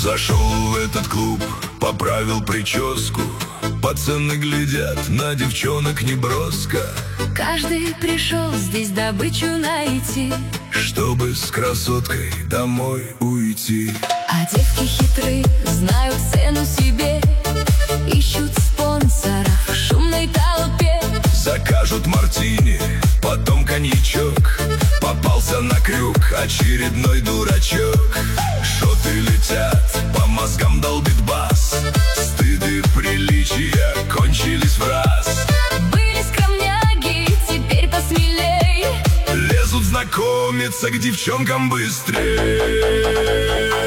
Зашел в этот клуб, поправил прическу. Пацаны глядят на девчонок неброско. Каждый пришел здесь добычу найти, чтобы с красоткой домой уйти. а девки хитрые знают цену себе, ищут спонсоров в шумной толпе. Закажут мартини, потом коньячок. Попался на крюк очередной дурачок. Шоты летят, по мозгам долбит бас. Стыд и приличия кончились в раз. Были скромняги, теперь посмелей, Лезут знакомиться к девчонкам быстрее.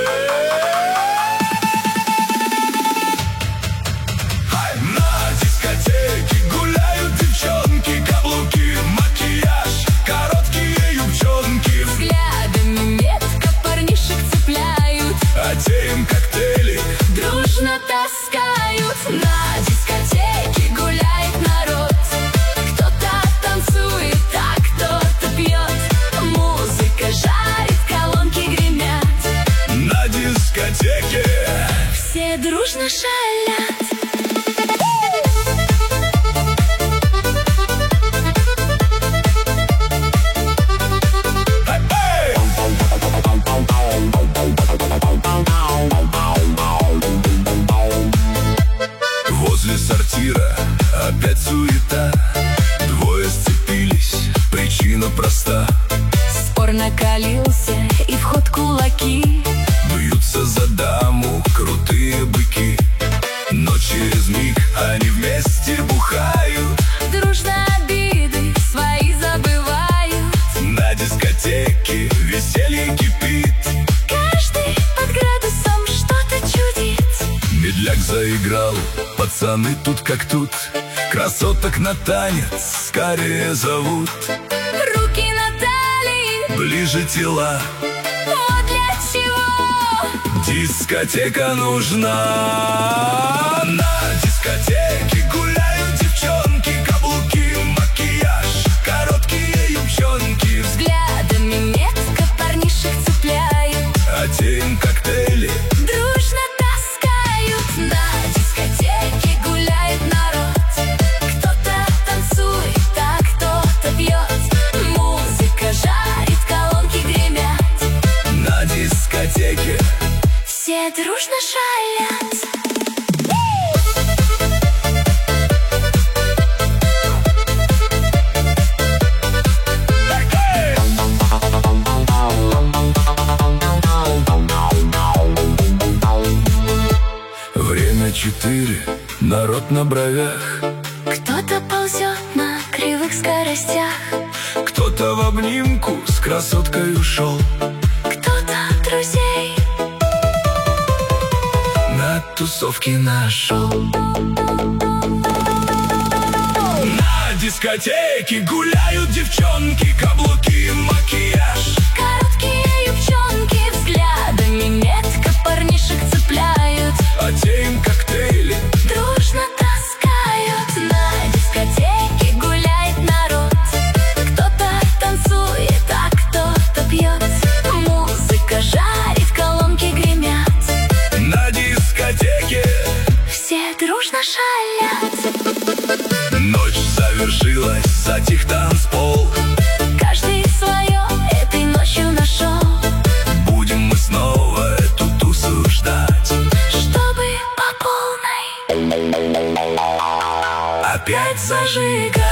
На дискотеке гуляют девчонки, каблуки, макияж, короткие юбчонки. взглядами метко парнишек цепляют, А те им коктейли дружно таскают. На дискотеке гуляет народ, кто-то танцует, а кто-то пьет. Музыка жарит, колонки гремят, на дискотеке. все дружно шалят. Возле сортира опять суета. Двое сцепились, причина проста. Спор накалился, и в ход кулаки. Бьются за даму крутые быки. Но через миг они вместе бухают. Дружно обиды свои забывают. На дискотеке веселье кипит. Каждый под градусом что-то чудит. Медляк заиграл, пацаны тут как тут. Красоток на танец скорее зовут. Руки на талии, Ближе тела, вот для чего. дискотека нужна. На дискотеке гуляют девчонки, каблуки, макияж, короткие юбчонки. Взглядами метко парнишек цепляют, А те им коктейли дружно таскают. На дискотеке гуляет народ, кто-то танцует, а кто-то пьет. Музыка жарит, колонки гремят, на дискотеке. все дружно шалят. Время 4, народ на бровях. Кто-то ползет на кривых скоростях, Кто-то в обнимку с красоткой ушел. кто-то друзей На тусовке нашел. На дискотеке гуляют девчонки, каблуки, макияж. короткие юбчонки, взглядами метко парнишек цепляют, А те им коктейли дружно таскают. На дискотеке гуляет народ, кто-то танцует, а кто-то пьет. Музыка жарит, колонки гремят, на дискотеке. все дружно шалят. Ночь завершилась, затих танцпол. Каждый свое этой ночью нашел, Будем мы снова эту тусу ждать. чтобы по полной Опять зажигать.